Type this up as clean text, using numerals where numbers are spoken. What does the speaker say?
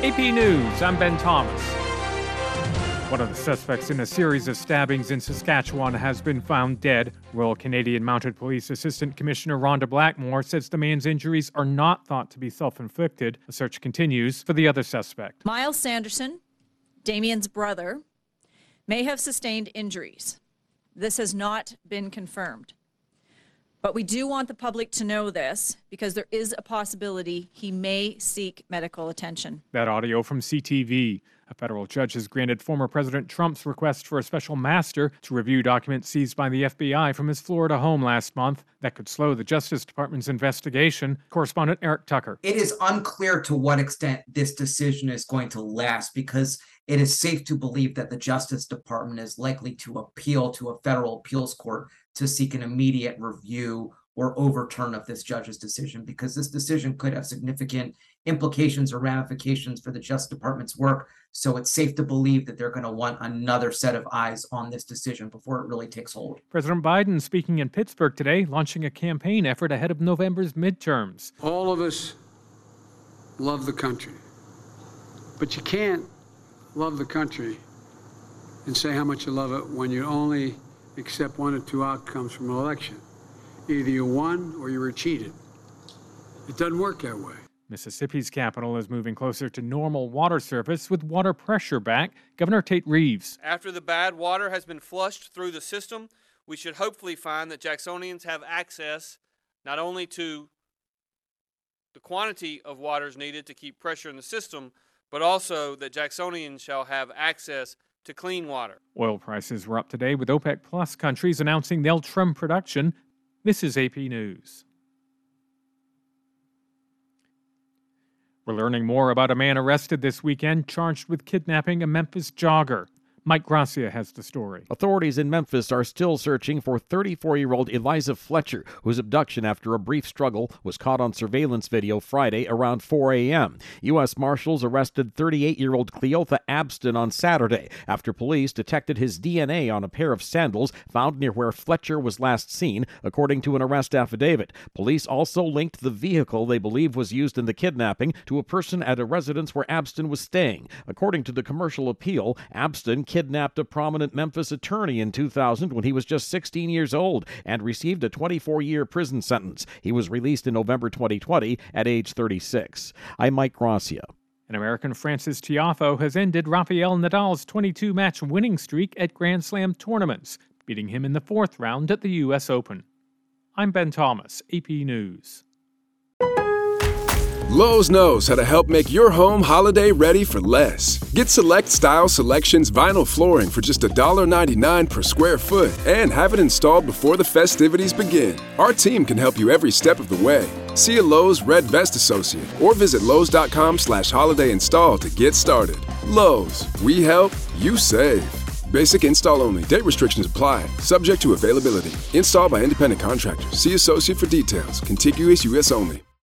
AP News, I'm Ben Thomas. One of the suspects in a series of stabbings in Saskatchewan has been found dead. Royal Canadian Mounted Police Assistant Commissioner Rhonda Blackmore says the man's injuries are not thought to be self-inflicted. A search continues for the other suspect. Miles Sanderson, Damien's brother, may have sustained injuries. This has not been confirmed. But we do want the public to know this because there is a possibility he may seek medical attention. That audio from CTV. A federal judge has granted former President Trump's request for a special master to review documents seized by the FBI from his Florida home last month. That could slow the Justice Department's investigation. Correspondent Eric Tucker. It is unclear to what extent this decision is going to last because it is safe to believe that the Justice Department is likely to appeal to a federal appeals court to seek an immediate review or overturn of this judge's decision, because this decision could have significant implications or ramifications for the Justice Department's work. So it's safe to believe that they're going to want another set of eyes on this decision before it really takes hold. President Biden speaking in Pittsburgh today, launching a campaign effort ahead of November's midterms. All of us love the country, but you can't love the country and say how much you love it when you only accept one or two outcomes from an election. Either you won or you were cheated. It doesn't work that way. Mississippi's capital is moving closer to normal water service with water pressure back. Governor Tate Reeves. After the bad water has been flushed through the system, we should hopefully find that Jacksonians have access not only to the quantity of waters needed to keep pressure in the system, but also that Jacksonians shall have access to clean water. Oil prices were up today with OPEC Plus countries announcing they'll trim production. This is AP News. We're learning more about a man arrested this weekend charged with kidnapping a Memphis jogger. Mike Gracia has the story. Authorities in Memphis are still searching for 34-year-old Eliza Fletcher, whose abduction after a brief struggle was caught on surveillance video Friday around 4 a.m. U.S. Marshals arrested 38-year-old Cleotha Abston on Saturday after police detected his DNA on a pair of sandals found near where Fletcher was last seen, according to an arrest affidavit. Police also linked the vehicle they believe was used in the kidnapping to a person at a residence where Abston was staying. According to the Commercial Appeal, Abston kidnapped a prominent Memphis attorney in 2000 when he was just 16 years old and received a 24-year prison sentence. He was released in November 2020 at age 36. I'm Mike Gracia. An American Frances Tiafoe has ended Rafael Nadal's 22-match winning streak at Grand Slam tournaments, beating him in the fourth round at the U.S. Open. I'm Ben Thomas, AP News. Lowe's knows how to help make your home holiday ready for less. Get Select Style Selections vinyl flooring for just $1.99 per square foot and have it installed before the festivities begin. Our team can help you every step of the way. See a Lowe's Red Vest associate or visit Lowe's.com/holiday install to get started. Lowe's, we help, you save. Basic install only. Date restrictions apply. Subject to availability. Installed by independent contractors. See associate for details. Contiguous U.S. only.